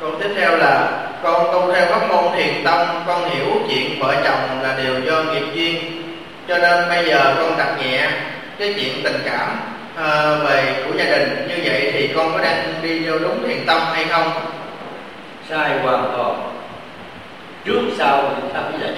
Câu tiếp theo là: con tu theo pháp môn thiền tông, con hiểu chuyện vợ chồng là điều do nghiệp duyên, cho nên bây giờ con đặt nhẹ cái chuyện tình cảm về của gia đình. Như vậy thì con có đang đi vô đúng thiền tông hay không? Sai hoàn toàn. Trước sau thì sao vậy?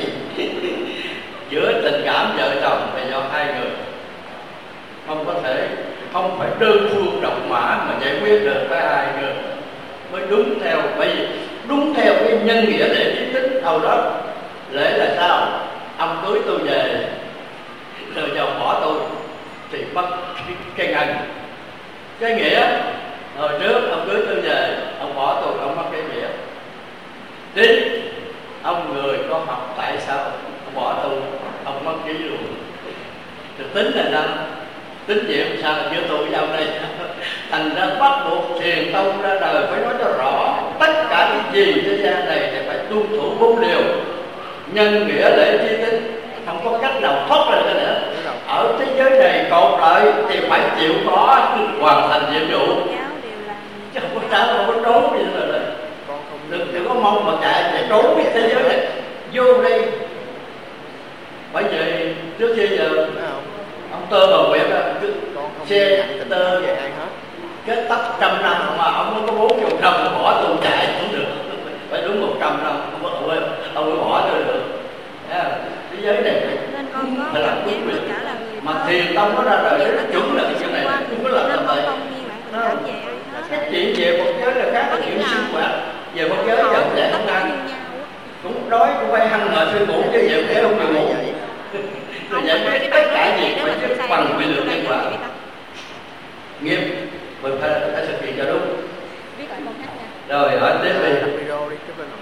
Giữa tình cảm vợ chồng là do hai người, không có thể, không phải đơn phương độc mã mà giải quyết được, với hai người mới đúng theo. Bởi vì đúng theo cái nhân nghĩa lễ trí tính hồi đó. Lễ là sao? Ông cưới tôi về rồi chồng bỏ tôi thì mất cái ngân. Cái nghĩa hồi trước ông cưới tôi về, ông bỏ tôi, ông mất cái nghĩa. Tính ông người có học tại sao ông bỏ tôi, ông mất cái luôn. Thì tính là sao? Tính chuyện sao là chưa tôi với ông đây. Thành ra bắt buộc thiền tông ra đời phải nói cho rõ tất cả cái gì thế gian này thì phải tuân thủ 4 điều: nhân nghĩa lễ trí tính. Không có cách nào thoát ra nữa. Ở thế giới này cột lợi thì phải chịu khó hoàn thành nhiệm vụ, chứ không có sao, không có trốn gì nữa rồi. Đừng có mong mà chạy để trốn cái thế giới này. Vô đây. Bởi vậy trước khi giờ ông Tơ Bầu Nguyệt xe tơ kết tóc 100 năm mà ông mới có 40 năm bỏ tôi chạy không được. Phải đúng 100 năm ông mới bỏ tôi được. Thế giới này phải làm quyết liệt. Mà thiền tông nó ra đời nó chuẩn là cái chuyện này, không có làm tầm bậy. Cái chuyện về Phật giới là khác, cái chuyện sinh hoạt về Phật giới giờ dạy không ăn, cũng đói cũng phải hăng mà suy ngủ, chứ vậy để không chịu ngủ. Rồi giải quyết tất cả gì phải chứ bằng quy luật nhân quả nghiêm, mình phải thực hiện cho đúng. Rồi hỏi tiếp đi.